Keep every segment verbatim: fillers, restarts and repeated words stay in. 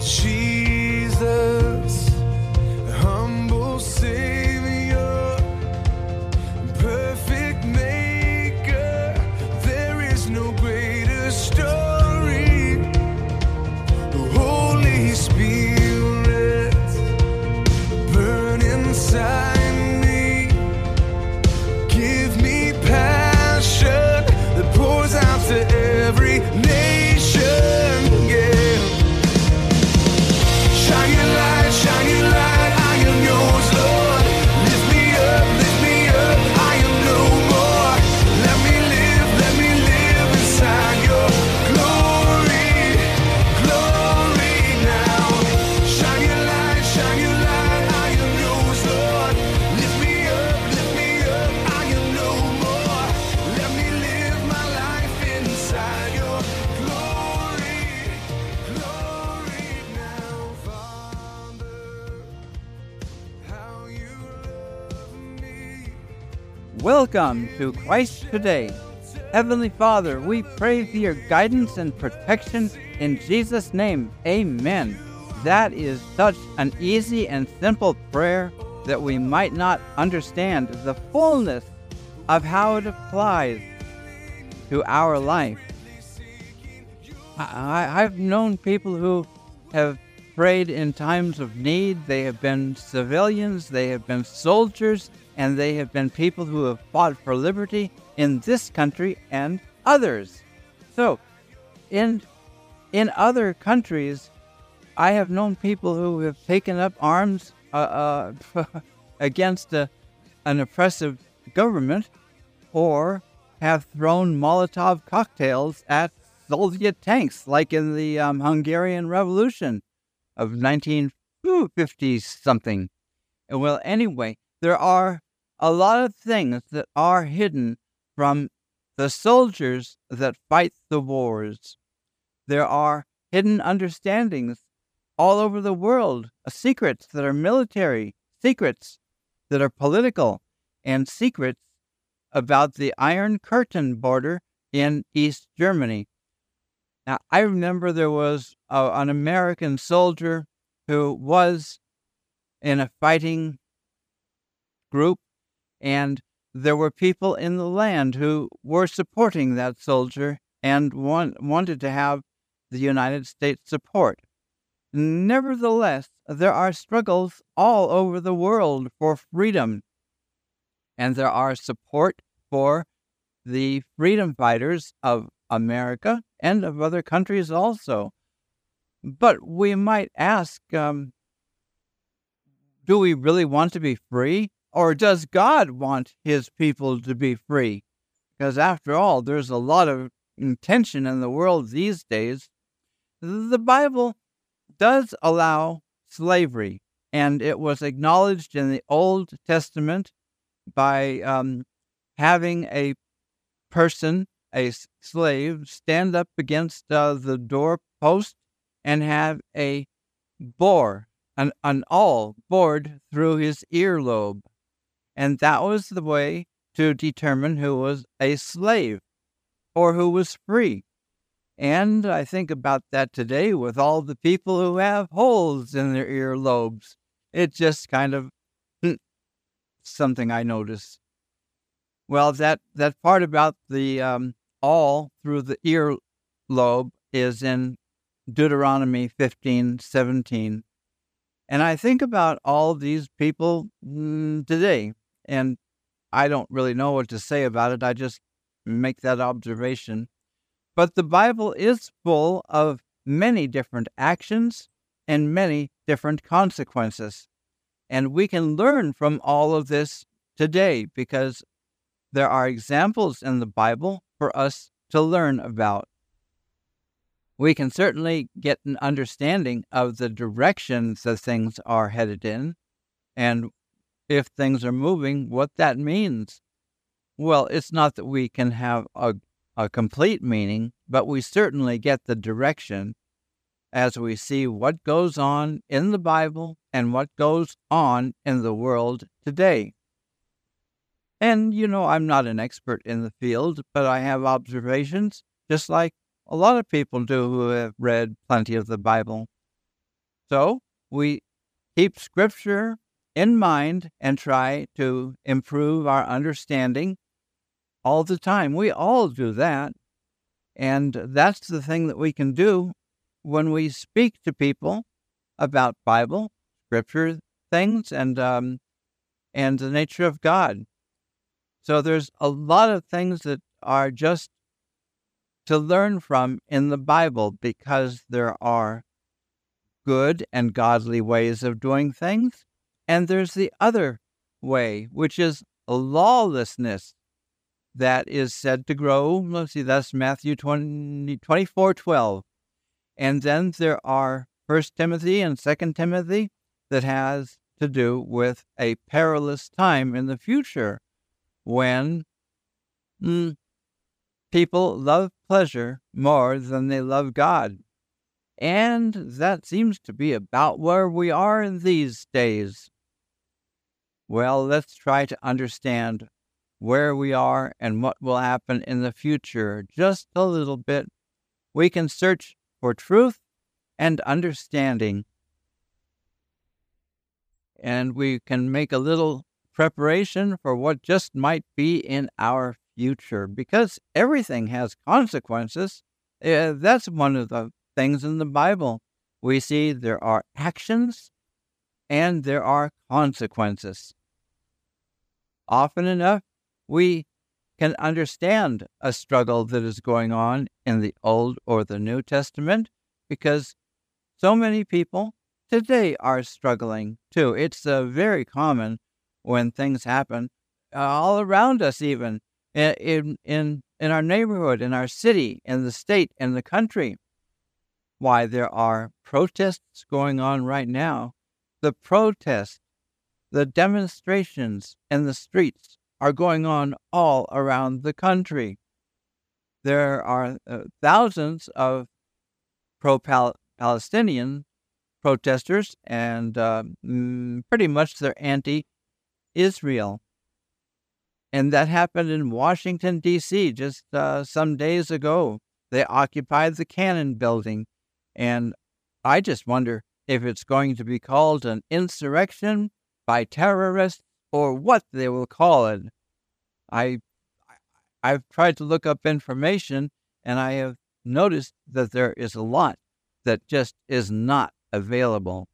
Jesus, humble Savior, perfect Maker, there is no greater story. Holy Spirit, burn inside me, give me passion that pours out to every nation. Yeah. Shine your light, shine your light, I am yours, Lord. Lift me up, lift me up, I am no more. Let me live, let me live inside your glory, glory now. Shine your light, shine your light, I am yours, Lord. Lift me up, lift me up, I am no more. Let me live my life inside your glory, glory now, Father. How you love me. Welcome to Christ Today. Heavenly Father, we pray for your guidance and protection in Jesus' name. Amen. That is such an easy and simple prayer that we might not understand the fullness of how it applies to our life. I, I- I've known people who have prayed in times of need. They have been civilians, they have been soldiers, and they have been people who have fought for liberty in this country and others. So, in in other countries, I have known people who have taken up arms uh, uh, against a, an oppressive government, or have thrown Molotov cocktails at Soviet tanks, like in the um, Hungarian Revolution of nineteen fifty something. Well, anyway, there are a lot of things that are hidden from the soldiers that fight the wars. There are hidden understandings all over the world, uh, secrets that are military, secrets that are political, and secrets about the Iron Curtain border in East Germany. Now, I remember there was uh, an American soldier who was in a fighting group, and there were people in the land who were supporting that soldier and want, wanted to have the United States support. Nevertheless, there are struggles all over the world for freedom, and there are support for the freedom fighters of America and of other countries also. But we might ask, um, do we really want to be free? Or does God want his people to be free? Because after all, there's a lot of tension in the world these days. The Bible does allow slavery, and it was acknowledged in the Old Testament by um, having a person, a s- slave, stand up against uh, the doorpost and have a bore, an, an awl bored through his earlobe. And that was the way to determine who was a slave or who was free. And I think about that today with all the people who have holes in their earlobes. It's just kind of something I notice. Well, that, that part about the um, awl through the earlobe is in Deuteronomy fifteen seventeen. And I think about all these people mm, today, and I don't really know what to say about it. I just make that observation. But the Bible is full of many different actions and many different consequences. And we can learn from all of this today because there are examples in the Bible for us to learn about. We can certainly get an understanding of the directions that things are headed in, and if things are moving, what that means. Well, it's not that we can have a, a complete meaning, but we certainly get the direction as we see what goes on in the Bible and what goes on in the world today. And, you know, I'm not an expert in the field, but I have observations, just like a lot of people do who have read plenty of the Bible. So we keep Scripture in mind and try to improve our understanding all the time. We all do that. And that's the thing that we can do when we speak to people about Bible, Scripture things, and um, and the nature of God. So there's a lot of things that are just to learn from in the Bible because there are good and godly ways of doing things. And there's the other way, which is lawlessness that is said to grow. Let's see, that's Matthew twenty, twenty-four twelve. And then there are First Timothy and Second Timothy that has to do with a perilous time in the future when mm, people love pleasure more than they love God. And that seems to be about where we are in these days. Well, let's try to understand where we are and what will happen in the future just a little bit. We can search for truth and understanding, and we can make a little preparation for what just might be in our future, because everything has consequences. Uh, that's one of the things in the Bible. We see there are actions and there are consequences. Often enough, we can understand a struggle that is going on in the Old or the New Testament because so many people today are struggling too. It's uh, very common when things happen uh, all around us, even in, in in in our neighborhood, in our city, in the state, in the country. Why, there are protests going on right now. The protests, the demonstrations in the streets are going on all around the country. There are uh, thousands of pro-Palestinian protesters, and uh, mm, pretty much they're anti-Israel. And that happened in Washington, D C just uh, some days ago. They occupied the Cannon Building, and I just wonder if it's going to be called an insurrection by terrorists or what they will call it. I, I've tried to look up information, and I have noticed that there is a lot that just is not available.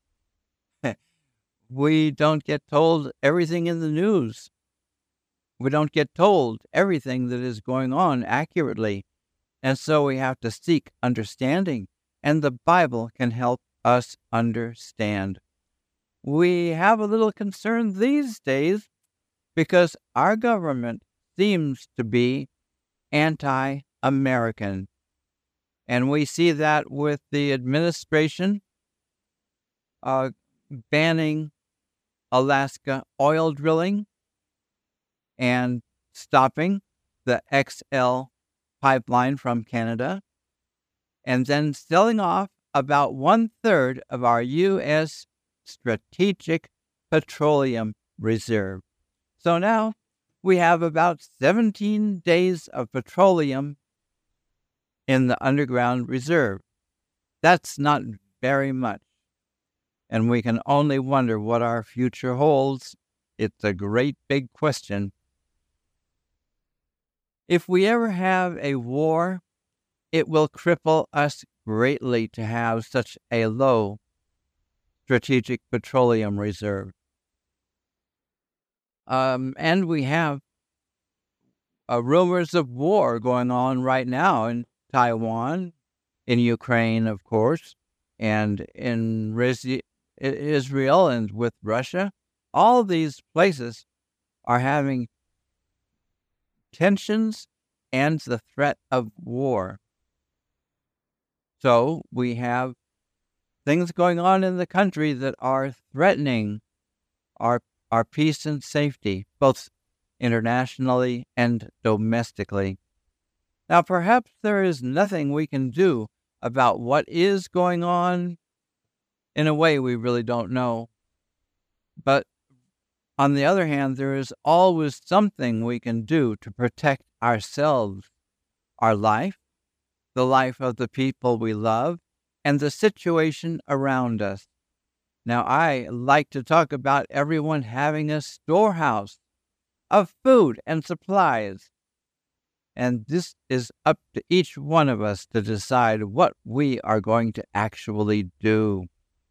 We don't get told everything in the news. We don't get told everything that is going on accurately. And so we have to seek understanding, and the Bible can help us understand. We have a little concern these days because our government seems to be anti-American. And we see that with the administration uh, banning Alaska oil drilling and stopping the X L pipeline from Canada, and then selling off about one-third of our U S strategic petroleum reserve. So now we have about seventeen days of petroleum in the underground reserve. That's not very much. And we can only wonder what our future holds. It's a great big question. If we ever have a war, it will cripple us greatly to have such a low strategic petroleum reserve. Um, and we have uh, rumors of war going on right now in Taiwan, in Ukraine, of course, and in Riz- Israel and with Russia. All these places are having tensions and the threat of war. So we have things going on in the country that are threatening our our peace and safety, both internationally and domestically. Now, perhaps there is nothing we can do about what is going on. In a way, we really don't know. But on the other hand, there is always something we can do to protect ourselves, our life, the life of the people we love, and the situation around us. Now, I like to talk about everyone having a storehouse of food and supplies. And this is up to each one of us to decide what we are going to actually do.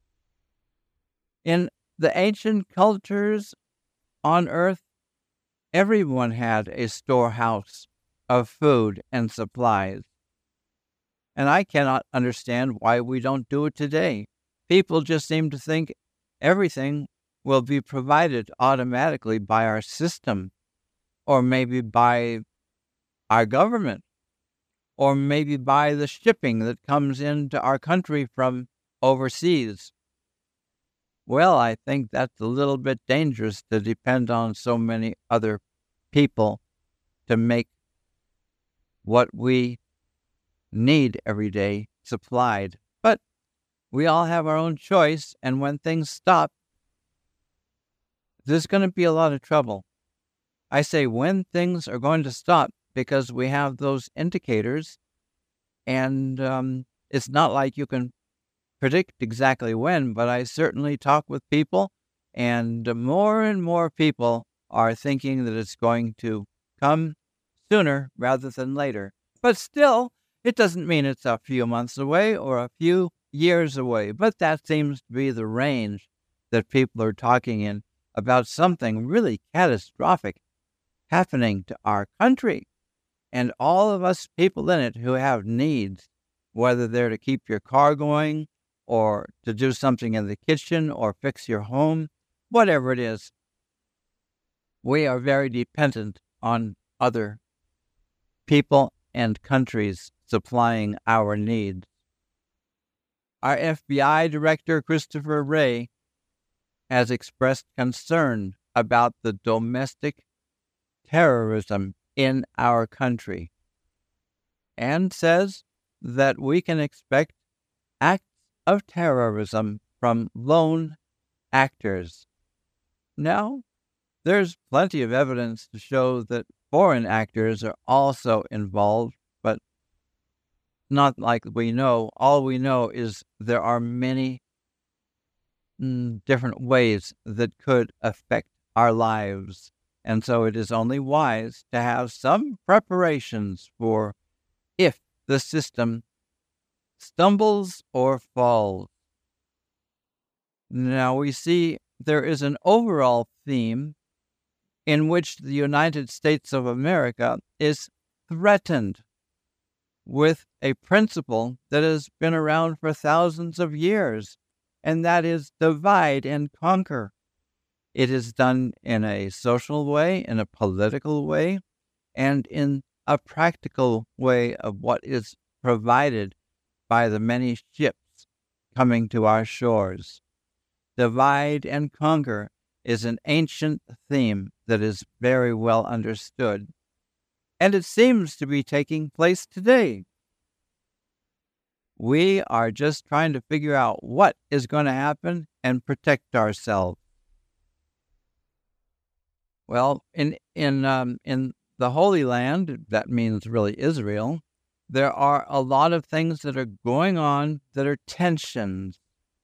In the ancient cultures on earth, everyone had a storehouse of food and supplies. And I cannot understand why we don't do it today. People just seem to think everything will be provided automatically by our system, or maybe by our government, or maybe by the shipping that comes into our country from overseas. Well, I think that's a little bit dangerous to depend on so many other people to make what we need every day supplied. But we all have our own choice, and when things stop, there's going to be a lot of trouble. I say when things are going to stop because we have those indicators, and um, it's not like you can predict exactly when, but I certainly talk with people, and more and more people are thinking that it's going to come sooner rather than later. But still, it doesn't mean it's a few months away or a few years away, but that seems to be the range that people are talking in about something really catastrophic happening to our country and all of us people in it who have needs, whether they're to keep your car going or to do something in the kitchen or fix your home, whatever it is. We are very dependent on other people and countries supplying our needs. Our F B I Director, Christopher Wray, has expressed concern about the domestic terrorism in our country and says that we can expect acts of terrorism from lone actors. Now, there's plenty of evidence to show that foreign actors are also involved, but not like we know. All we know is there are many mm, different ways that could affect our lives. And so it is only wise to have some preparations for if the system stumbles or falls. Now we see there is an overall theme in which the United States of America is threatened with a principle that has been around for thousands of years, and that is divide and conquer. It is done in a social way, in a political way, and in a practical way of what is provided by the many ships coming to our shores. Divide and conquer is an ancient theme that is very well understood, and it seems to be taking place today. We are just trying to figure out what is going to happen and protect ourselves. Well, in in um, in the Holy Land, that means really Israel, there are a lot of things that are going on that are tensions.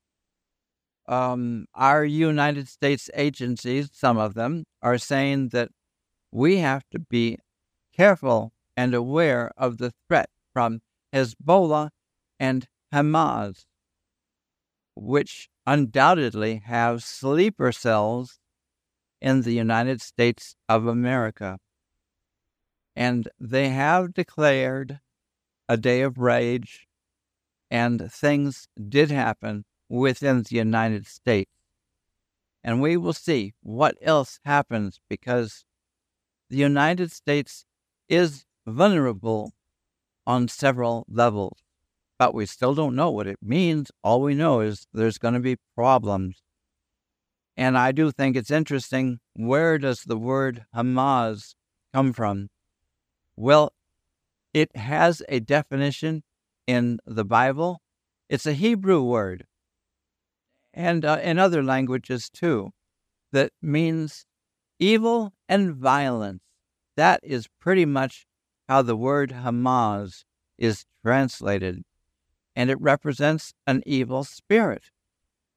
Um, our United States agencies, some of them, are saying that we have to be careful and aware of the threat from Hezbollah and Hamas, which undoubtedly have sleeper cells in the United States of America. And they have declared a day of rage, and things did happen within the United States. And we will see what else happens, because the United States is vulnerable on several levels. But we still don't know what it means. All we know is there's going to be problems. And I do think it's interesting, where does the word Hamas come from? Well, it has a definition in the Bible. It's a Hebrew word, and uh, in other languages too, that means evil and violence. That is pretty much how the word Hamas is translated, and it represents an evil spirit.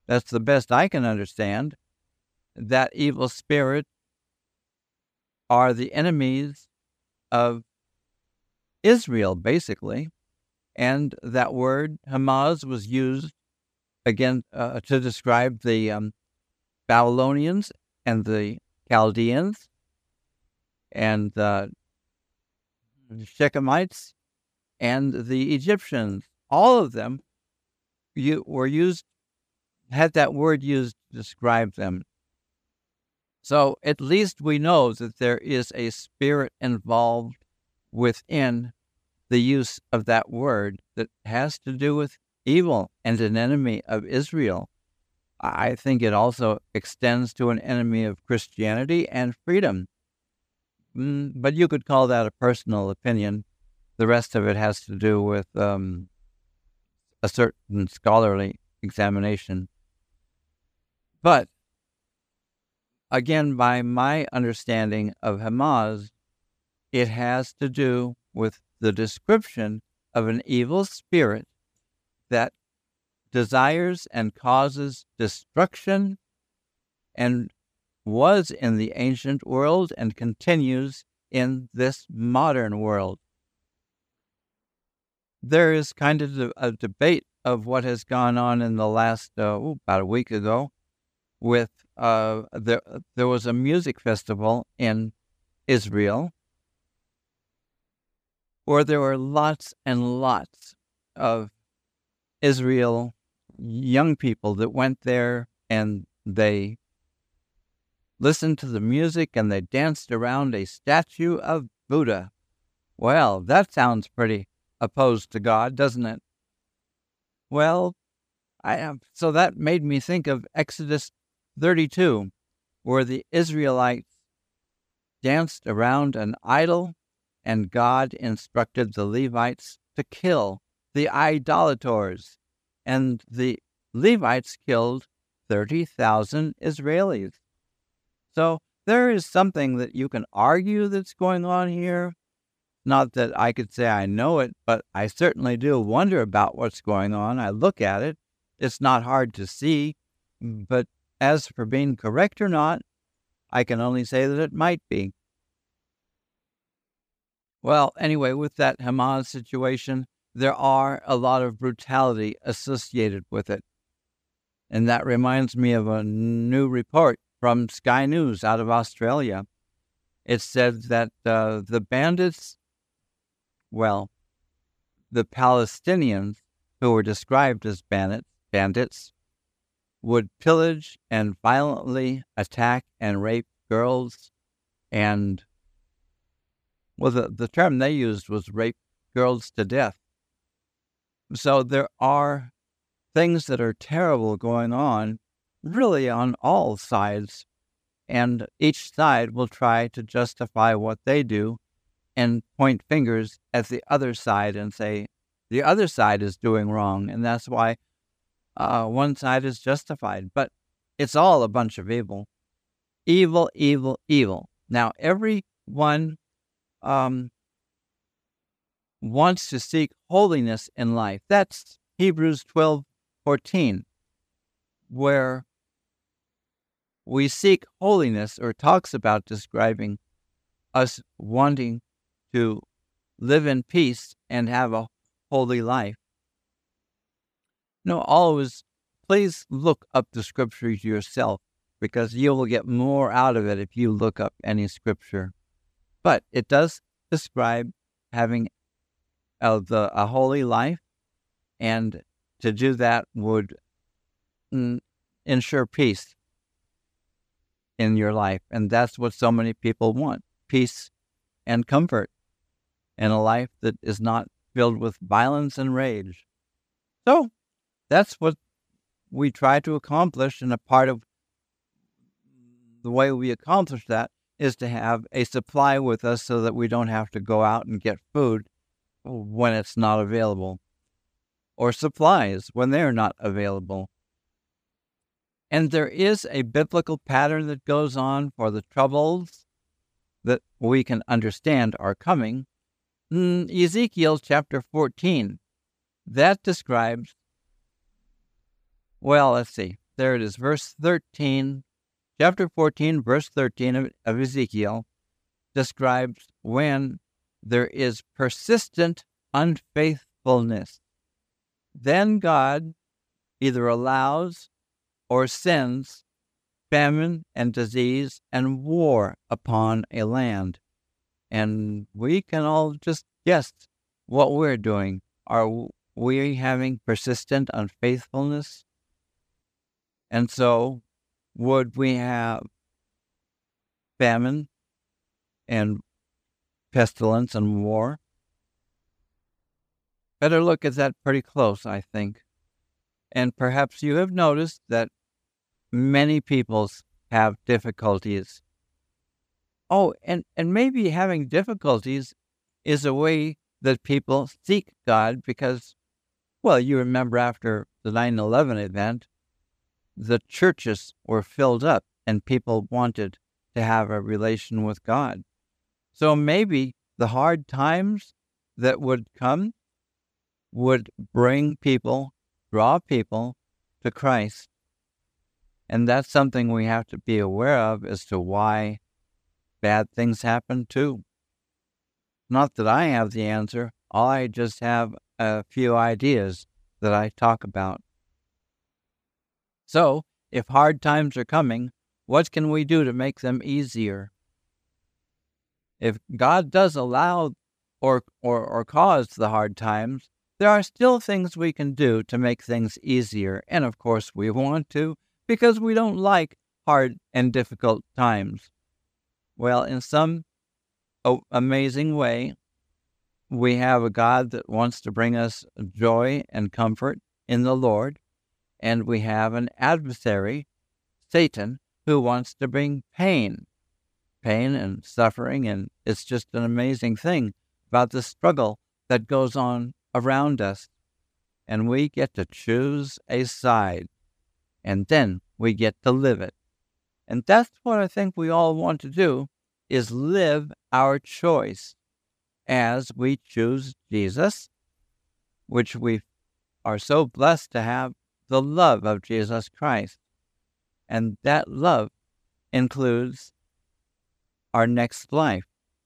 That's the best I can understand. That evil spirit are the enemies of Israel, basically. And that word, Hamas, was used again uh, to describe the um, Babylonians and the Chaldeans and the Shechemites and the Egyptians. All of them you, were used, had that word used to describe them. So at least we know that there is a spirit involved within the use of that word that has to do with evil and an enemy of Israel. I think it also extends to an enemy of Christianity and freedom. Mm, but you could call that a personal opinion. The rest of it has to do with um, a certain scholarly examination. But again, by my understanding of Hamas, it has to do with the description of an evil spirit that desires and causes destruction and was in the ancient world and continues in this modern world. There is kind of a debate of what has gone on in the last, uh, ooh, about a week ago, with uh, there, there was a music festival in Israel where there were lots and lots of Israel young people that went there and they listened to the music and they danced around a statue of Buddha. Well, that sounds pretty opposed to God, doesn't it? Well, I have, so that made me think of Exodus thirty-two, where the Israelites danced around an idol and God instructed the Levites to kill the idolators. And the Levites killed thirty thousand Israelis. So there is something that you can argue that's going on here. Not that I could say I know it, but I certainly do wonder about what's going on. I look at it. It's not hard to see. But as for being correct or not, I can only say that it might be. Well, anyway, with that Hamas situation, there are a lot of brutality associated with it. And that reminds me of a new report from Sky News out of Australia. It said that uh, the bandits, well, the Palestinians who were described as bandits, bandits would pillage and violently attack and rape girls. And, well, the, the term they used was rape girls to death. So there are things that are terrible going on, really on all sides, and each side will try to justify what they do and point fingers at the other side and say, the other side is doing wrong, and that's why uh, one side is justified. But it's all a bunch of evil. Evil, evil, evil. Now, everyone um, wants to seek holiness in life. That's Hebrews twelve fourteen, where we seek holiness, or talks about describing us wanting to live in peace and have a holy life. No, always, please look up the scriptures yourself, because you will get more out of it if you look up any scripture. But it does describe having a, the, a holy life, and to do that would mm, ensure peace in your life. And that's what so many people want, peace and comfort, and a life that is not filled with violence and rage. So that's what we try to accomplish, and a part of the way we accomplish that is to have a supply with us so that we don't have to go out and get food when it's not available, or supplies when they're not available. And there is a biblical pattern that goes on for the troubles that we can understand are coming. Mm, Ezekiel chapter fourteen, that describes, well, let's see, there it is, verse thirteen, chapter fourteen, verse thirteen of, of Ezekiel describes when there is persistent unfaithfulness. Then God either allows or sends famine and disease and war upon a land. And we can all just guess what we're doing. Are we having persistent unfaithfulness? And so would we have famine and pestilence and war? Better look at that pretty close, I think. And perhaps you have noticed that many peoples have difficulties. Oh, and, and maybe having difficulties is a way that people seek God because, well, you remember after the nine eleven event, the churches were filled up and people wanted to have a relation with God. So maybe the hard times that would come would bring people, draw people to Christ. And that's something we have to be aware of as to why bad things happen too. Not that I have the answer. I just have a few ideas that I talk about. So, if hard times are coming, what can we do to make them easier? If God does allow or, or, or cause the hard times, there are still things we can do to make things easier. And of course we want to, because we don't like hard and difficult times. Well, in some oh, amazing way, we have a God that wants to bring us joy and comfort in the Lord, and we have an adversary, Satan, who wants to bring pain, pain and suffering, and it's just an amazing thing about the struggle that goes on around us, and we get to choose a side, and then we get to live it. And that's what I think we all want to do, is live our choice as we choose Jesus, which we are so blessed to have the love of Jesus Christ. And that love includes our next life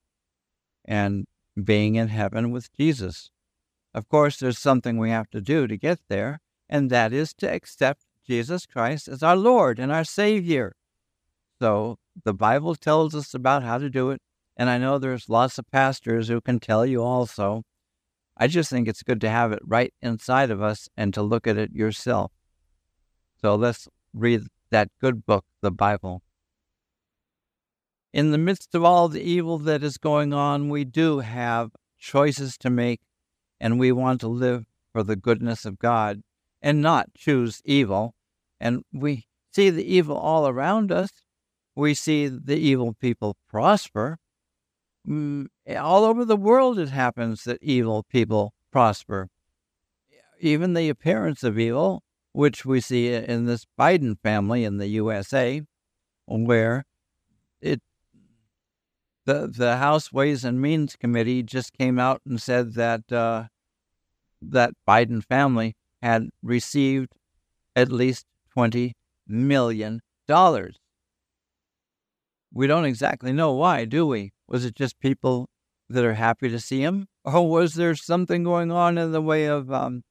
and being in heaven with Jesus. Of course, there's something we have to do to get there, and that is to accept Jesus Christ as our Lord and our Savior. So the Bible tells us about how to do it, and I know there's lots of pastors who can tell you also. I just think it's good to have it right inside of us and to look at it yourself. So let's read that good book, the Bible. In the midst of all the evil that is going on, we do have choices to make, and we want to live for the goodness of God and not choose evil. And we see the evil all around us. We see the evil people prosper. Mm, all over the world it happens that evil people prosper. Even the appearance of evil, which we see in this Biden family in the U S A, where it the the House Ways and Means Committee just came out and said that uh, that Biden family had received at least twenty million dollars. We don't exactly know why, do we? Was it just people that are happy to see him? Or was there something going on in the way of, um,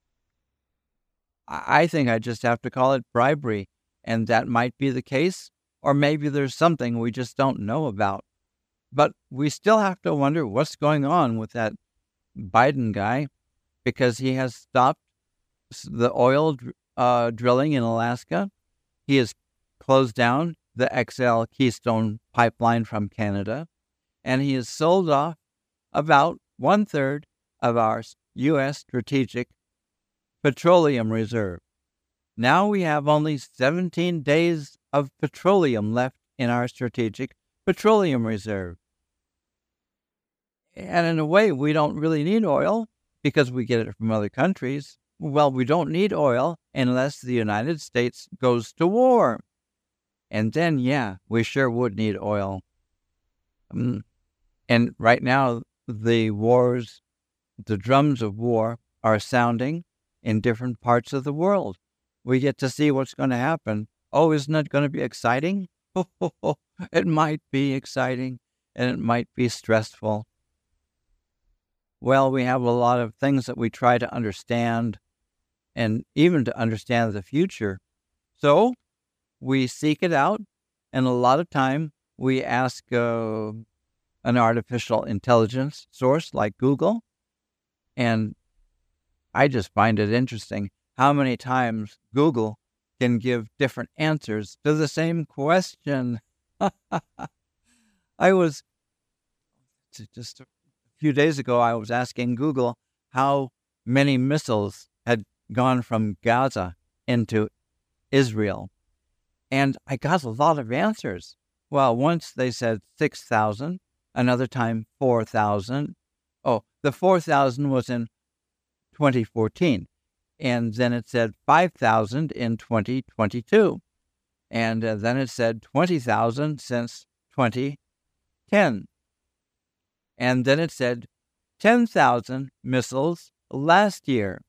I think I just have to call it bribery, and that might be the case, or maybe there's something we just don't know about. But we still have to wonder what's going on with that Biden guy, because he has stopped the oil uh, drilling in Alaska. He has closed down the X L Keystone pipeline from Canada, and he has sold off about one-third of our U S strategic petroleum reserve. Now we have only seventeen days of petroleum left in our strategic petroleum reserve. And in a way, we don't really need oil because we get it from other countries. Well, we don't need oil unless the United States goes to war. And then, yeah, we sure would need oil. Um, and right now, the wars, the drums of war are sounding in different parts of the world. we get to see what's going to happen. Oh, isn't it going to be exciting? It might be exciting, and it might be stressful. Well, we have a lot of things that we try to understand, and even to understand the future. So we seek it out, and a lot of time we ask uh, an artificial intelligence source like Google, and I just find it interesting how many times Google can give different answers to the same question. I was, just a few days ago, I was asking Google how many missiles had gone from Gaza into Israel. And I got a lot of answers. Well, once they said six thousand, another time four thousand. Oh, the four thousand was in twenty fourteen. And then it said five thousand in twenty twenty-two. And uh, then it said twenty thousand since twenty ten. And then it said ten thousand missiles last year.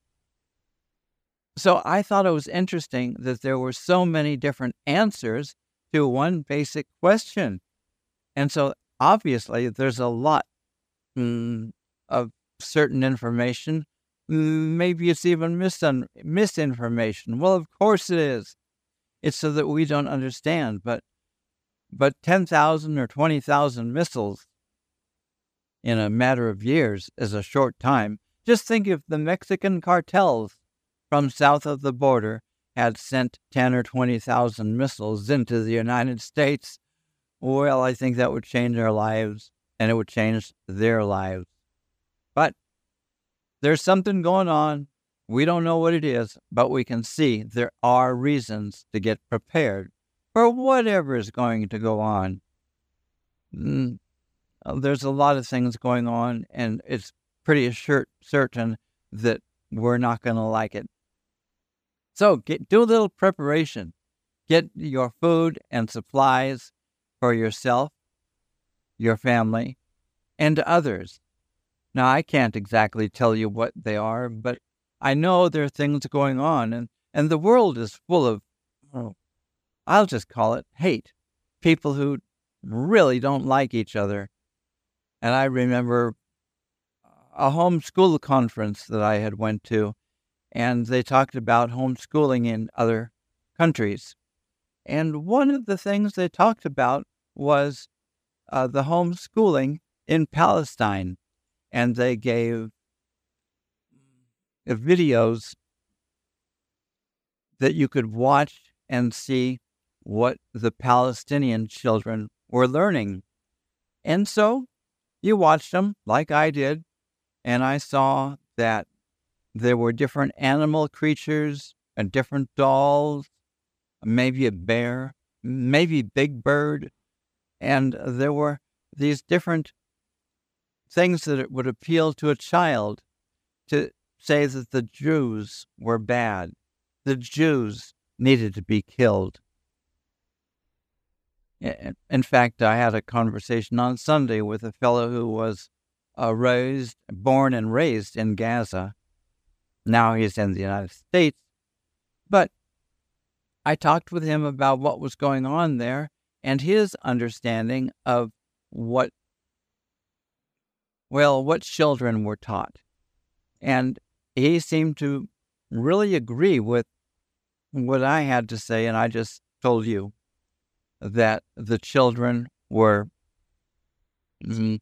So I thought it was interesting that there were so many different answers to one basic question. And so obviously there's a lot mm, of certain information. Maybe it's even misun- misinformation. Well, of course it is. It's so that we don't understand. But but ten thousand or twenty thousand missiles in a matter of years is a short time. Just think if the Mexican cartels from south of the border had sent ten or twenty thousand missiles into the United States. Well, I think that would change our lives, and it would change their lives. But there's something going on. We don't know what it is, but we can see there are reasons to get prepared for whatever is going to go on. Mm, there's a lot of things going on, and it's pretty assur- certain that we're not going to like it. So get, do a little preparation. Get your food and supplies for yourself, your family, and others. Now, I can't exactly tell you what they are, but I know there are things going on, and, and the world is full of, oh, I'll just call it hate. People who really don't like each other. And I remember a homeschool conference that I had went to, and they talked about homeschooling in other countries. And one of the things they talked about was uh, the homeschooling in Palestine. And they gave videos that you could watch and see what the Palestinian children were learning. And so you watched them like I did, and I saw that there were different animal creatures and different dolls, maybe a bear, maybe Big Bird, and there were these different things that it would appeal to a child to say that the Jews were bad. The Jews needed to be killed. In fact, I had a conversation on Sunday with a fellow who was uh, raised, born and raised in Gaza. Now he's in the United States. But I talked with him about what was going on there and his understanding of what, well, what children were taught. And he seemed to really agree with what I had to say, and I just told you that the children were mm,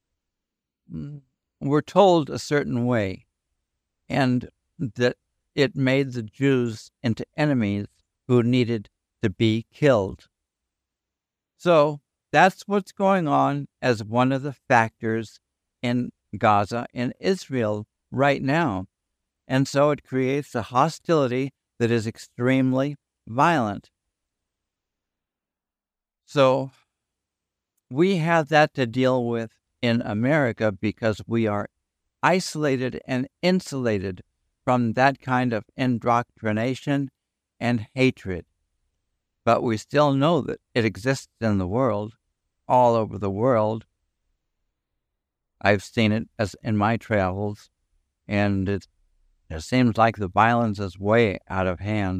were told a certain way, and that it made the Jews into enemies who needed to be killed. So that's what's going on as one of the factors in Gaza and Israel right now. And so it creates a hostility that is extremely violent. So we have that to deal with in America because we are isolated and insulated from that kind of indoctrination and hatred. But we still know that it exists in the world, all over the world. I've seen it as in my travels, and it's It seems like the violence is way out of hand.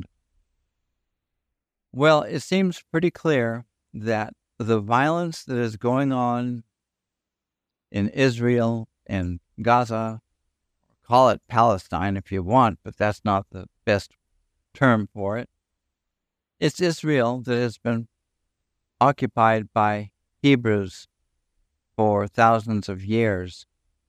Well, it seems pretty clear that the violence that is going on in Israel and Gaza, call it Palestine if you want, but that's not the best term for it. It's Israel that has been occupied by Hebrews for thousands of years.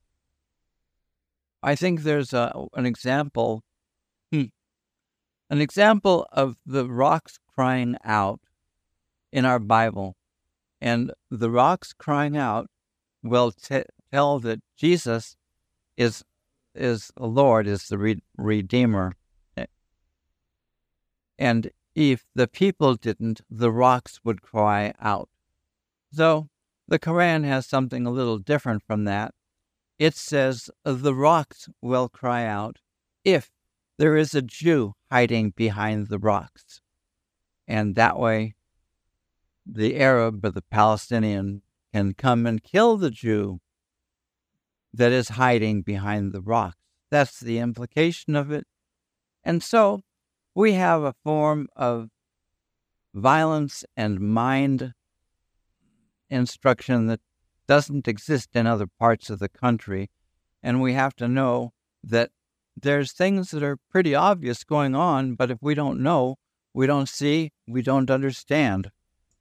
I think there's a, an example, hmm, an example of the rocks crying out in our Bible. And the rocks crying out will t- tell that Jesus is is the Lord, is the re- Redeemer. And if the people didn't, the rocks would cry out. So the Quran has something a little different from that. It says the rocks will cry out if there is a Jew hiding behind the rocks. And that way, the Arab or the Palestinian can come and kill the Jew that is hiding behind the rocks. That's the implication of it. And so we have a form of violence and mind instruction that doesn't exist in other parts of the country. And we have to know that there's things that are pretty obvious going on, but if we don't know, we don't see, we don't understand.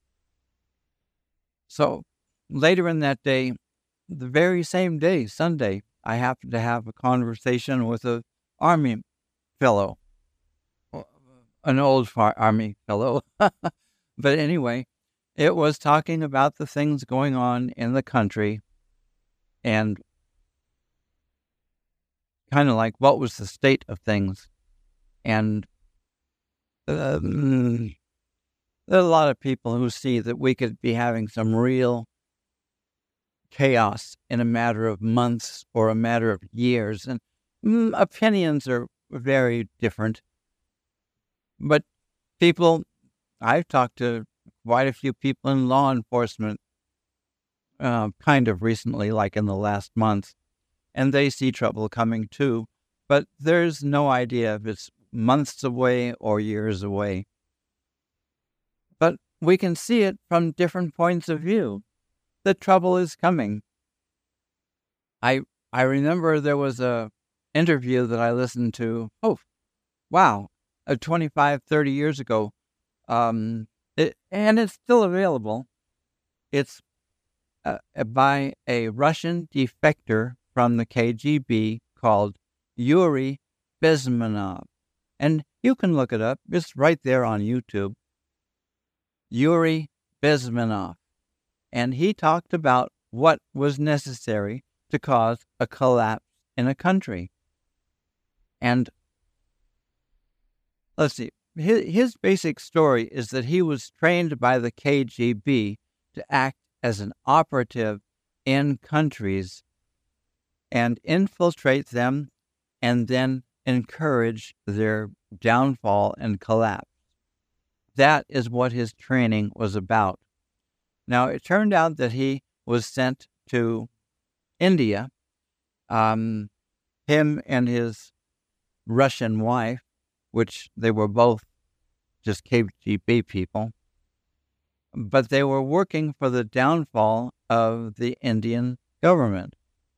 So later in that day, the very same day, Sunday, I happened to have a conversation with an Army fellow, an old far- Army fellow. But anyway, it was talking about the things going on in the country and kind of like what was the state of things. And um, there are a lot of people who see that we could be having some real chaos in a matter of months or a matter of years. And mm, opinions are very different. But people, I've talked to quite a few people in law enforcement uh, kind of recently, like in the last month, and they see trouble coming too. But there's no idea if it's months away or years away. But we can see it from different points of view. The trouble is coming. I I remember there was a interview that I listened to, oh, wow, uh, twenty-five, thirty years ago, um, it, and it's still available. It's uh, by a Russian defector from the K G B called Yuri Bezmenov. And you can look it up. It's right there on YouTube. Yuri Bezmenov. And he talked about what was necessary to cause a collapse in a country. And let's see, his, his basic story is that he was trained by the K G B to act as an operative in countries and infiltrate them and then encourage their downfall and collapse. That is what his training was about. Now, it turned out that he was sent to India, um, him and his Russian wife, which they were both just K G B people, but they were working for the downfall of the Indian government.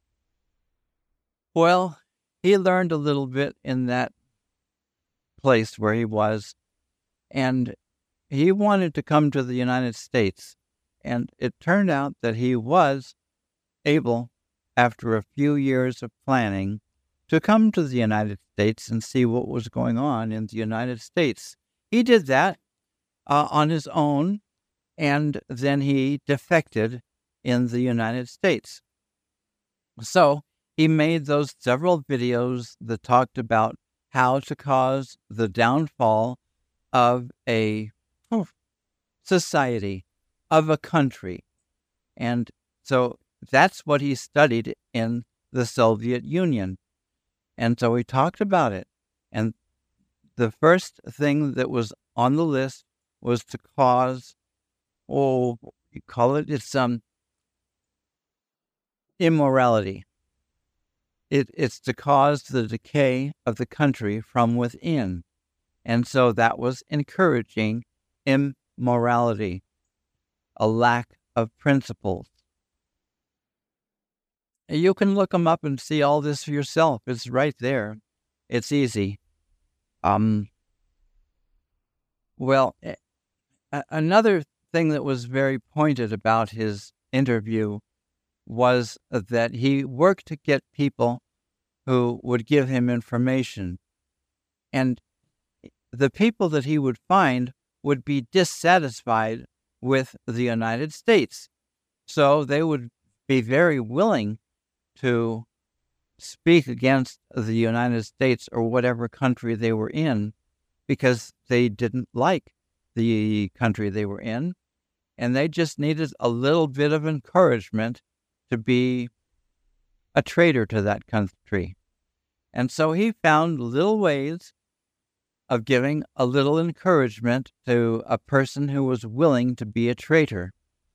Well, he learned a little bit in that place where he was, and he wanted to come to the United States. And it turned out that he was able, after a few years of planning, to come to the United States and see what was going on in the United States. He did that uh, on his own, and then he defected in the United States. So he made those several videos that talked about how to cause the downfall of a oh, society, of a country. And so that's what he studied in the Soviet Union. And so he talked about it. And the first thing that was on the list was to cause, oh, you call it, it's um, immorality. It, it's to cause the decay of the country from within. And so that was encouraging immorality, a lack of principles. You can look them up and see all this for yourself. It's right there. It's easy. Um. Well, a- another thing that was very pointed about his interview was that he worked to get people who would give him information. And the people that he would find would be dissatisfied with the United States. So they would be very willing to speak against the United States or whatever country they were in because they didn't like the country they were in, and they just needed a little bit of encouragement to be a traitor to that country. And so he found little ways of giving a little encouragement to a person who was willing to be a traitor.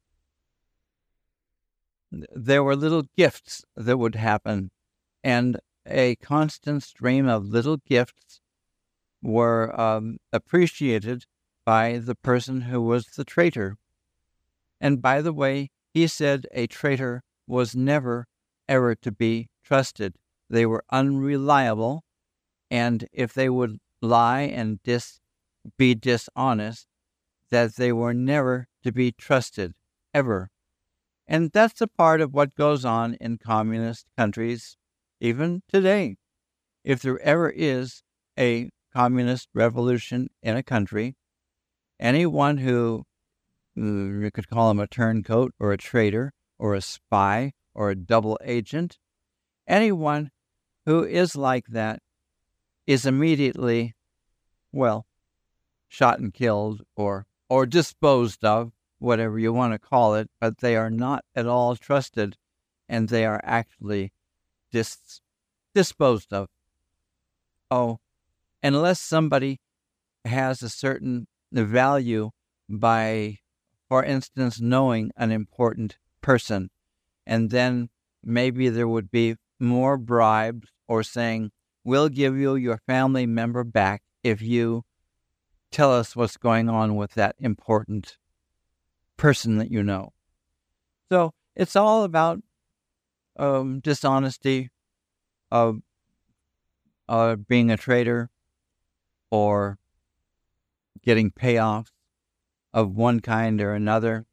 There were little gifts that would happen, and a constant stream of little gifts were um, appreciated by the person who was the traitor. And by the way, he said a traitor was never, ever to be trusted. They were unreliable, and if they would lie and dis- be dishonest, that they were never to be trusted, ever. And that's a part of what goes on in communist countries, even today. If there ever is a communist revolution in a country, anyone who, you could call him a turncoat or a traitor or a spy or a double agent, anyone who is like that is immediately, well, shot and killed or or disposed of, whatever you want to call it, but they are not at all trusted, and they are actually dis- disposed of. Oh, unless somebody has a certain value by, for instance, knowing an important person, and then maybe there would be more bribes or saying, we'll give you your family member back if you tell us what's going on with that important person that you know. So it's all about um, dishonesty, of uh, being a traitor, or getting payoffs of one kind or another.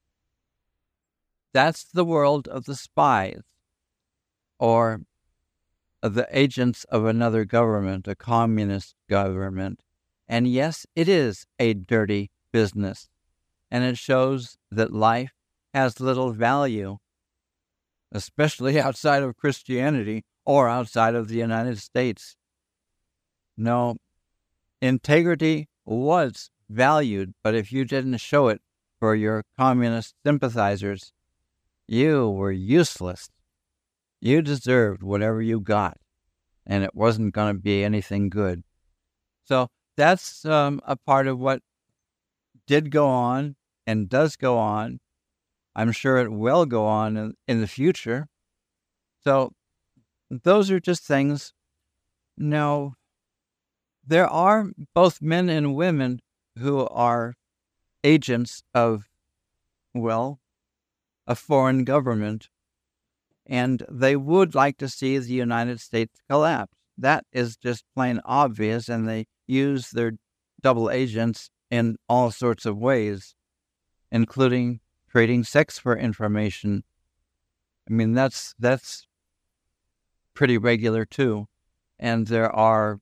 That's the world of the spies, or of the agents of another government, a communist government. And yes, it is a dirty business, and it shows that life has little value, especially outside of Christianity or outside of the United States. No, integrity was valued, but if you didn't show it for your communist sympathizers, you were useless. You deserved whatever you got, and it wasn't going to be anything good. So that's um, a part of what did go on and does go on. I'm sure it will go on in, in the future. So those are just things. Now, there are both men and women who are agents of, well, a foreign government, and they would like to see the United States collapse. That is just plain obvious, and they use their double agents in all sorts of ways, including trading sex for information. I mean, that's that's pretty regular too. And there are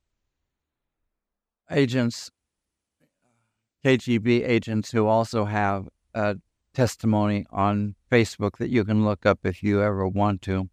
agents, K G B agents, who also have a testimony on Facebook that you can look up if you ever want to.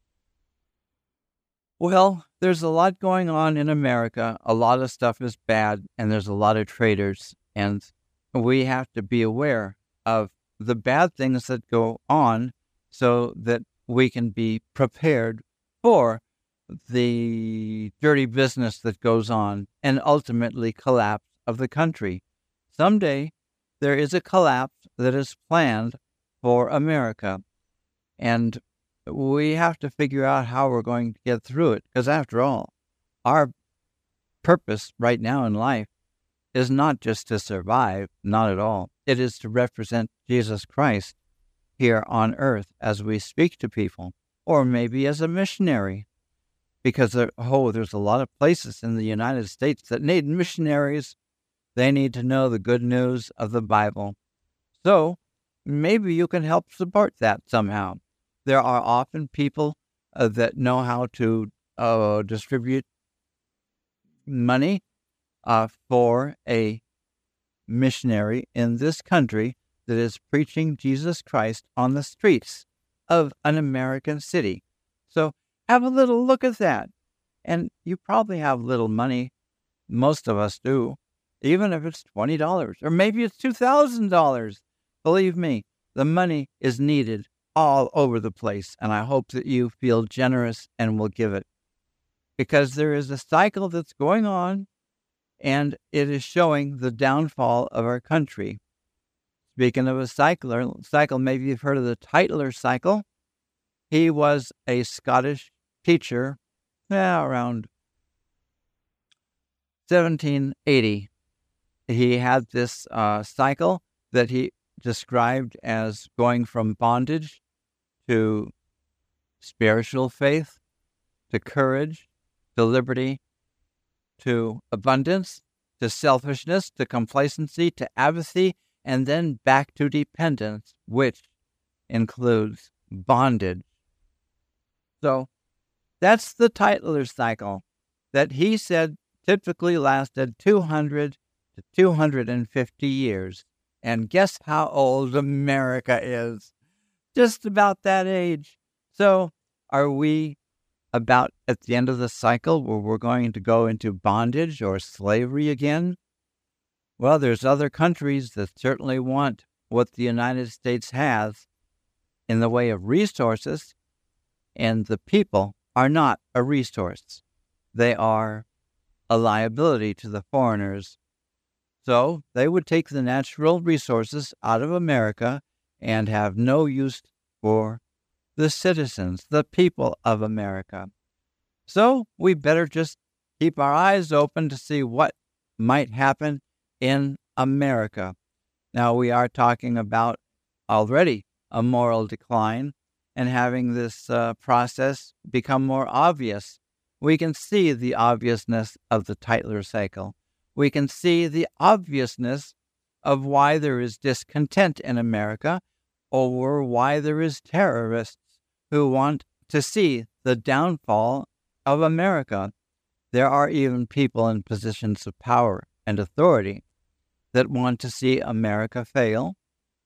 Well, there's a lot going on in America. A lot of stuff is bad, and there's a lot of traitors, and we have to be aware of the bad things that go on so that we can be prepared for the dirty business that goes on and ultimately collapse of the country. Someday, there is a collapse that is planned for America, and we have to figure out how we're going to get through it. Because after all, our purpose right now in life is not just to survive, not at all. It is to represent Jesus Christ here on earth as we speak to people, or maybe as a missionary. Because, there, oh, there's a lot of places in the United States that need missionaries. They need to know the good news of the Bible. So maybe you can help support that somehow. There are often people uh, that know how to uh, distribute money uh, for a missionary in this country that is preaching Jesus Christ on the streets of an American city. So have a little look at that. And you probably have little money. Most of us do. Even if it's twenty dollars or maybe it's two thousand dollars. Believe me, the money is needed all over the place. And I hope that you feel generous and will give it. Because there is a cycle that's going on, and it is showing the downfall of our country. Speaking of a cycler, cycle, maybe you've heard of the Tytler cycle. He was a Scottish teacher yeah, around seventeen eighty. He had this uh, cycle that he described as going from bondage to spiritual faith, to courage, to liberty, to abundance, to selfishness, to complacency, to apathy, and then back to dependence, which includes bondage. So that's the Tytler cycle that he said typically lasted two hundred to two hundred fifty years. And guess how old America is? Just about that age. So are we about at the end of the cycle where we're going to go into bondage or slavery again? Well, there's other countries that certainly want what the United States has in the way of resources, and the people are not a resource. They are a liability to the foreigners. So they would take the natural resources out of America and have no use for the citizens, the people of America. So we better just keep our eyes open to see what might happen in America. Now, we are talking about already a moral decline and having this uh, process become more obvious. We can see the obviousness of the Tytler cycle. We can see the obviousness of why there is discontent in America, or why there is terrorists who want to see the downfall of America. There are even people in positions of power and authority that want to see America fail.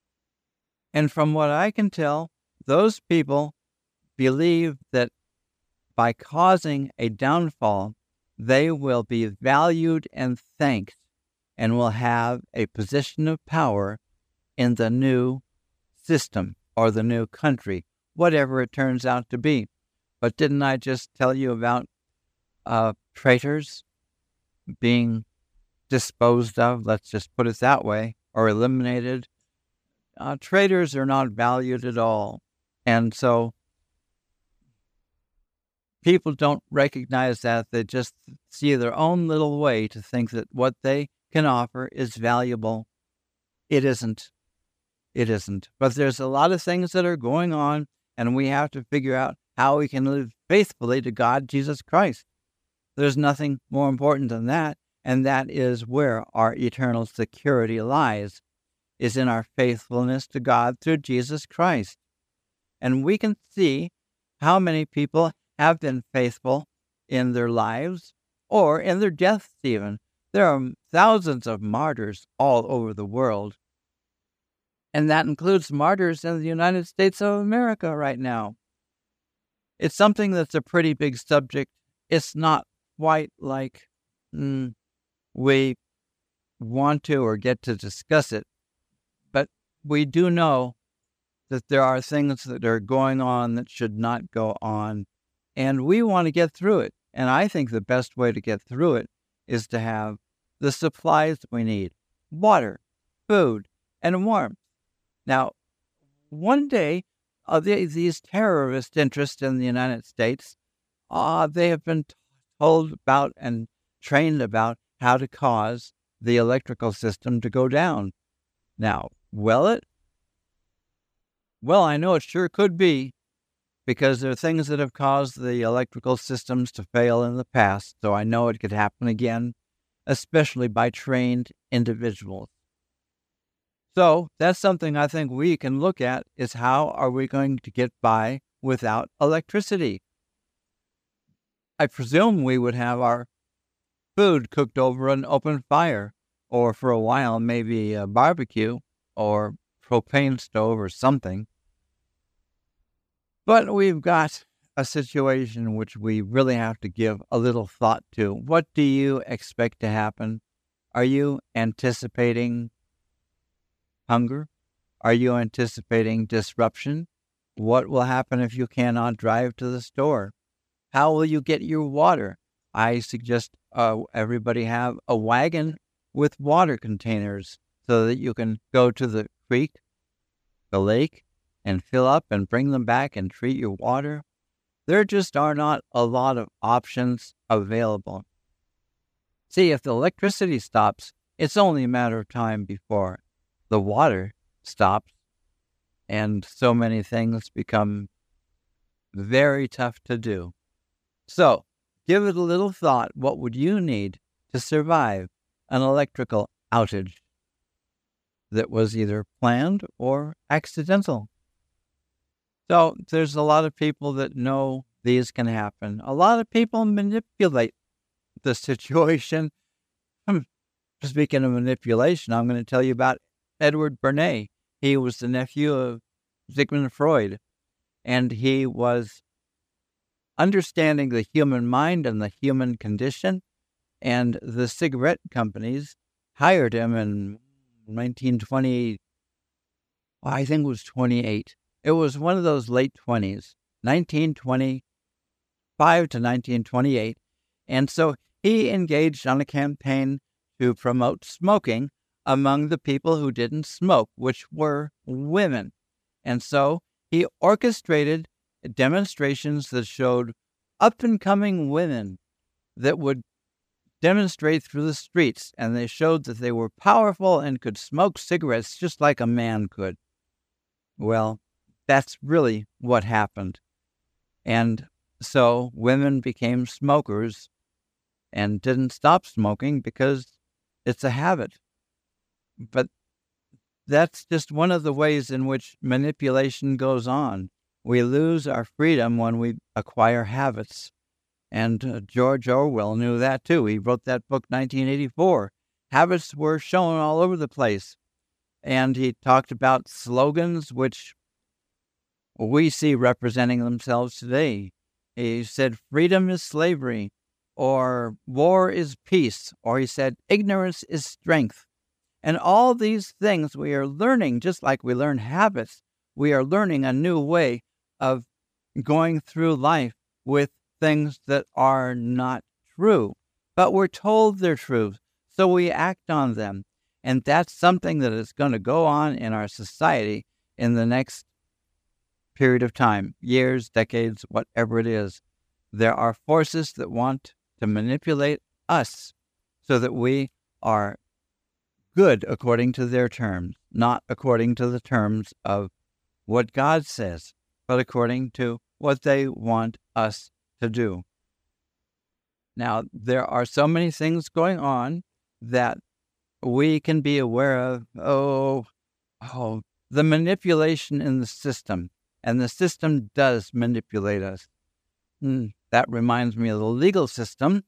And from what I can tell, those people believe that by causing a downfall, they will be valued and thanked and will have a position of power in the new system or the new country, whatever it turns out to be. But didn't I just tell you about uh, traitors being disposed of, let's just put it that way, or eliminated? Uh, traitors are not valued at all. And so people don't recognize that. They just see their own little way to think that what they can offer is valuable. It isn't. It isn't. But there's a lot of things that are going on, and we have to figure out how we can live faithfully to God, Jesus Christ. There's nothing more important than that, and that is where our eternal security lies, is in our faithfulness to God through Jesus Christ. And we can see how many people have been faithful in their lives or in their deaths even. There are thousands of martyrs all over the world. And that includes martyrs in the United States of America right now. It's something that's a pretty big subject. It's not quite like mm, we want to or get to discuss it. But we do know that there are things that are going on that should not go on. And we want to get through it. And I think the best way to get through it is to have the supplies we need: water, food, and warmth. Now, one day uh, the, these terrorist interests in the United States, uh, they have been told about and trained about how to cause the electrical system to go down. Now, will it? Well, I know it sure could be, because there are things that have caused the electrical systems to fail in the past, so I know it could happen again, especially by trained individuals. So that's something I think we can look at, is how are we going to get by without electricity? I presume we would have our food cooked over an open fire, or for a while maybe a barbecue or propane stove or something. But we've got a situation which we really have to give a little thought to. What do you expect to happen? Are you anticipating hunger? Are you anticipating disruption? What will happen if you cannot drive to the store? How will you get your water? I suggest uh, everybody have a wagon with water containers so that you can go to the creek, the lake, and fill up and bring them back and treat your water. There just are not a lot of options available. See, if the electricity stops, it's only a matter of time before the water stops, and so many things become very tough to do. So, give it a little thought. What would you need to survive an electrical outage that was either planned or accidental? So there's a lot of people that know these can happen. A lot of people manipulate the situation. Speaking of manipulation, I'm going to tell you about Edward Bernays. He was the nephew of Sigmund Freud, and he was understanding the human mind and the human condition, and the cigarette companies hired him in nineteen twenty, I think it was twenty-eight. It was one of those late twenties, nineteen twenty-five to nineteen twenty-eight. And so he engaged on a campaign to promote smoking among the people who didn't smoke, which were women. And so he orchestrated demonstrations that showed up-and-coming women that would demonstrate through the streets, and they showed that they were powerful and could smoke cigarettes just like a man could. Well, that's really what happened. And so women became smokers and didn't stop smoking because it's a habit. But that's just one of the ways in which manipulation goes on. We lose our freedom when we acquire habits. And uh, George Orwell knew that too. He wrote that book, nineteen eighty-four. Habits were shown all over the place. And he talked about slogans which we see representing themselves today. He said, freedom is slavery, or war is peace, or he said, ignorance is strength. And all these things we are learning, just like we learn habits, we are learning a new way of going through life with things that are not true. But we're told they're true, so we act on them. And that's something that is going to go on in our society in the next period of time, years, decades, whatever it is. There are forces that want to manipulate us so that we are good according to their terms, not according to the terms of what God says, but according to what they want us to do. Now, there are so many things going on that we can be aware of. Oh, oh, the manipulation in the system. And the system does manipulate us. Hmm, that reminds me of the legal system.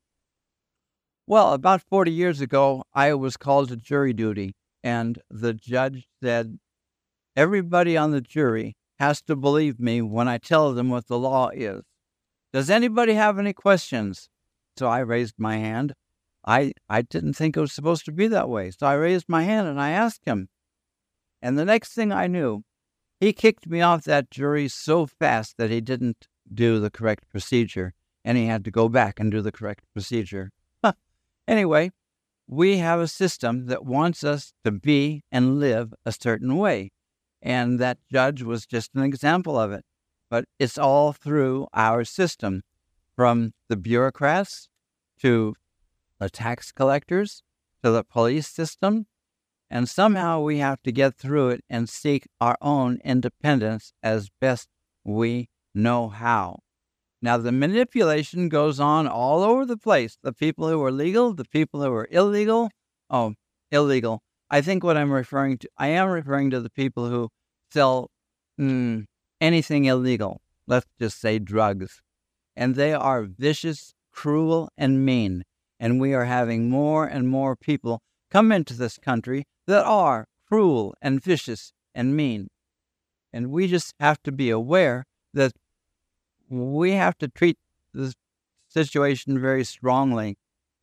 Well, about forty years ago, I was called to jury duty, and the judge said, everybody on the jury has to believe me when I tell them what the law is. Does anybody have any questions? So I raised my hand. I, I didn't think it was supposed to be that way. So I raised my hand and I asked him. And the next thing I knew, he kicked me off that jury so fast that he didn't do the correct procedure, and he had to go back and do the correct procedure. Huh. Anyway, we have a system that wants us to be and live a certain way. And that judge was just an example of it. But it's all through our system, from the bureaucrats to the tax collectors to the police system. And somehow we have to get through it and seek our own independence as best we know how. Now, the manipulation goes on all over the place. The people who are legal, the people who are illegal. Oh, illegal. I think what I'm referring to, I am referring to the people who sell mm, anything illegal. Let's just say drugs. And they are vicious, cruel, and mean. And we are having more and more people come into this country that are cruel and vicious and mean. And we just have to be aware that we have to treat this situation very strongly.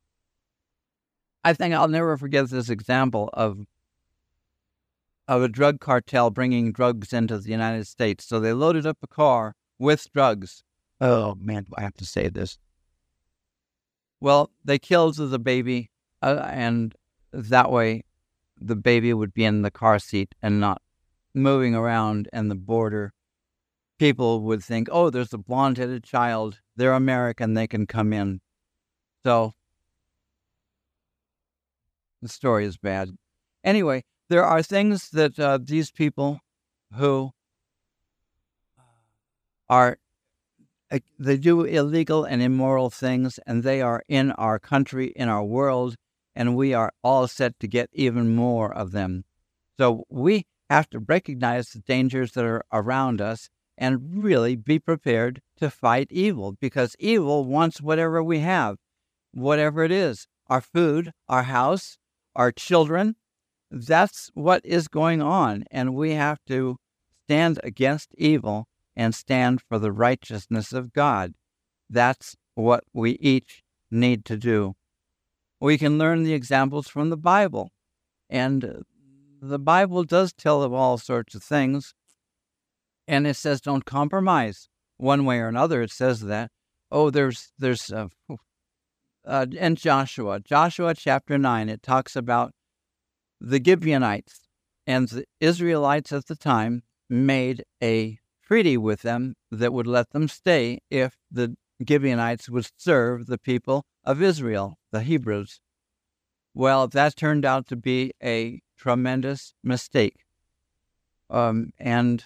I think I'll never forget this example of of a drug cartel bringing drugs into the United States. So they loaded up a car with drugs. Oh, man, do I have to say this? Well, they killed the baby, uh, and that way the baby would be in the car seat and not moving around in the border. People would think, oh, there's a blonde-headed child. They're American. They can come in. So the story is bad. Anyway, there are things that uh, these people who are, uh, they do illegal and immoral things, and they are in our country, in our world, and we are all set to get even more of them. So we have to recognize the dangers that are around us and really be prepared to fight evil, because evil wants whatever we have, whatever it is, our food, our house, our children. That's what is going on, and we have to stand against evil and stand for the righteousness of God. That's what we each need to do. We can learn the examples from the Bible, and the Bible does tell of all sorts of things. And it says don't compromise one way or another. It says that. Oh, there's, there's uh, uh, in Joshua, Joshua chapter nine, it talks about the Gibeonites. And the Israelites at the time made a treaty with them that would let them stay if the Gibeonites would serve the people of Israel, the Hebrews. Well, that turned out to be a tremendous mistake. Um, and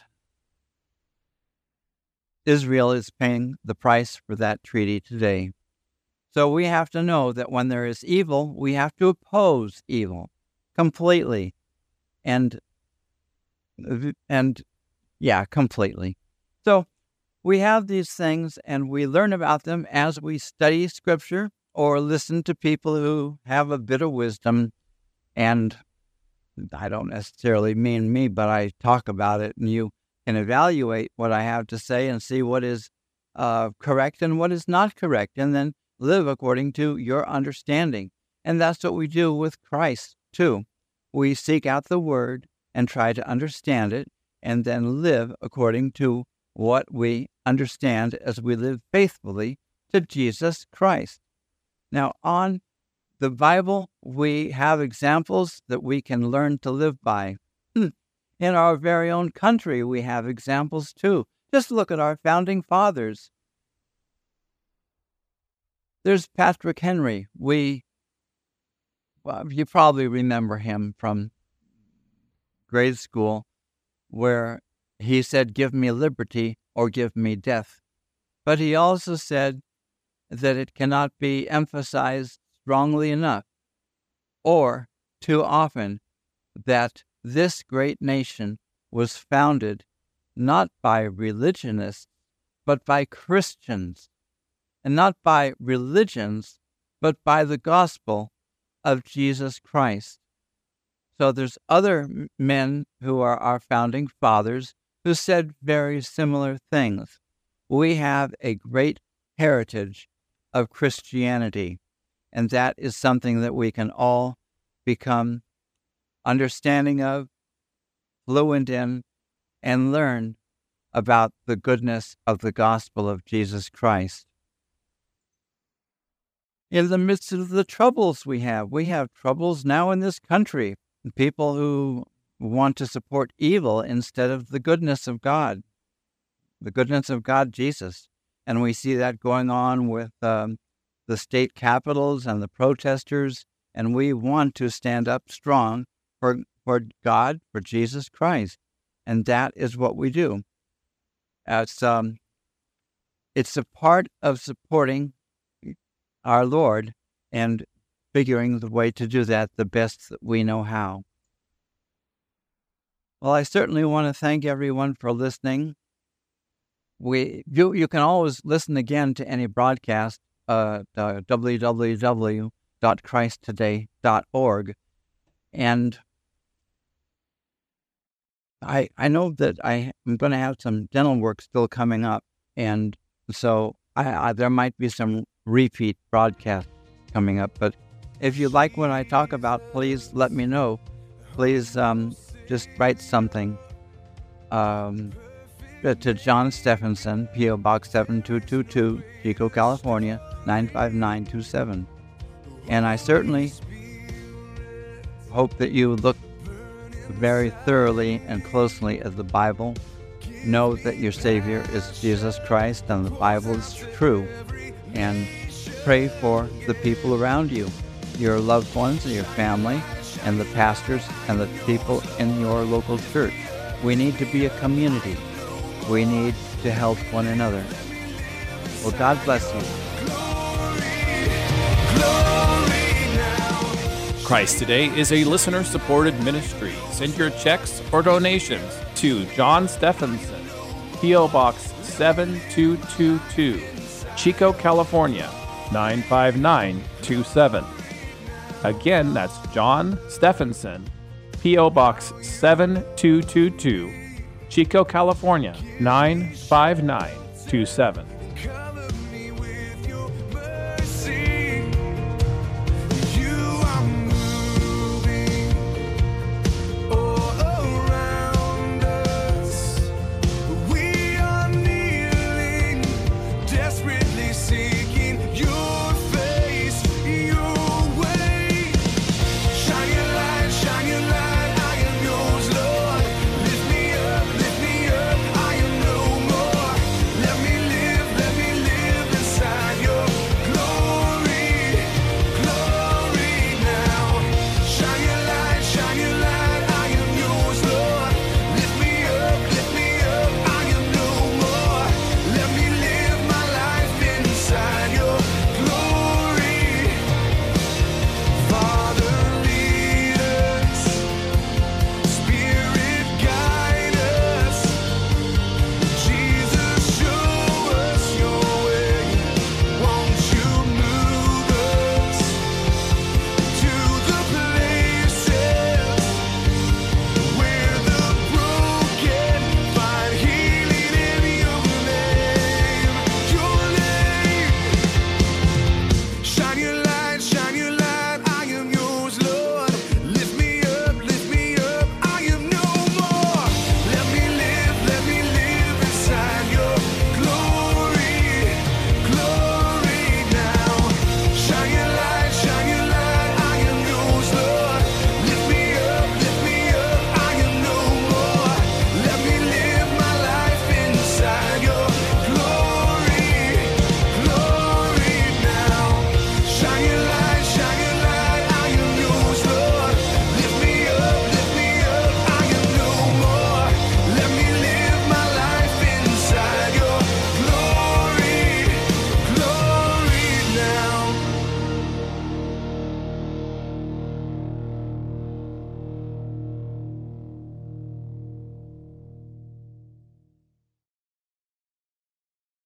Israel is paying the price for that treaty today. So we have to know that when there is evil, we have to oppose evil completely. And, and yeah, completely. So we have these things, and we learn about them as we study Scripture or listen to people who have a bit of wisdom. And I don't necessarily mean me, but I talk about it, and you can evaluate what I have to say and see what is uh, correct and what is not correct, and then live according to your understanding. And that's what we do with Christ, too. We seek out the Word and try to understand it, and then live according to what we understand as we live faithfully to Jesus Christ. Now, on the Bible, we have examples that we can learn to live by. In our very own country, we have examples too. Just look at our founding fathers. There's Patrick Henry. We, well, you probably remember him from grade school, where he said, give me liberty or give me death. But he also said that it cannot be emphasized strongly enough or too often that this great nation was founded not by religionists, but by Christians, and not by religions, but by the gospel of Jesus Christ. So there's other men who are our founding fathers who said very similar things. We have a great heritage of Christianity, and that is something that we can all become understanding of, fluent in, and learn about the goodness of the gospel of Jesus Christ. In the midst of the troubles we have, we have troubles now in this country. People who want to support evil instead of the goodness of God, the goodness of God, Jesus. And we see that going on with um, the state capitals and the protesters. And we want to stand up strong for, for God, for Jesus Christ. And that is what we do. It's, um, it's a part of supporting our Lord and figuring the way to do that the best that we know how. Well, I certainly want to thank everyone for listening. We you, you can always listen again to any broadcast at uh, w w w dot christ today dot org. And I I know that I am going to have some dental work still coming up, and so I, I there might be some repeat broadcasts coming up. But if you like what I talk about, please let me know. Please um, just write something um, to John Stephenson, P O Box seven two two two, Chico, California, nine five nine two seven. And I certainly hope that you look very thoroughly and closely at the Bible. Know that your Savior is Jesus Christ and the Bible is true. And pray for the people around you, your loved ones and your family, and the pastors and the people in your local church. We need to be a community. We need to help one another. Well, God bless you. Christ Today is a listener-supported ministry. Send your checks or donations to John Stephenson, P O Box seven two two two, Chico, California, nine five nine two seven. Again, that's John Stephenson, P O Box seven two two two, Chico, California, nine five nine two seven.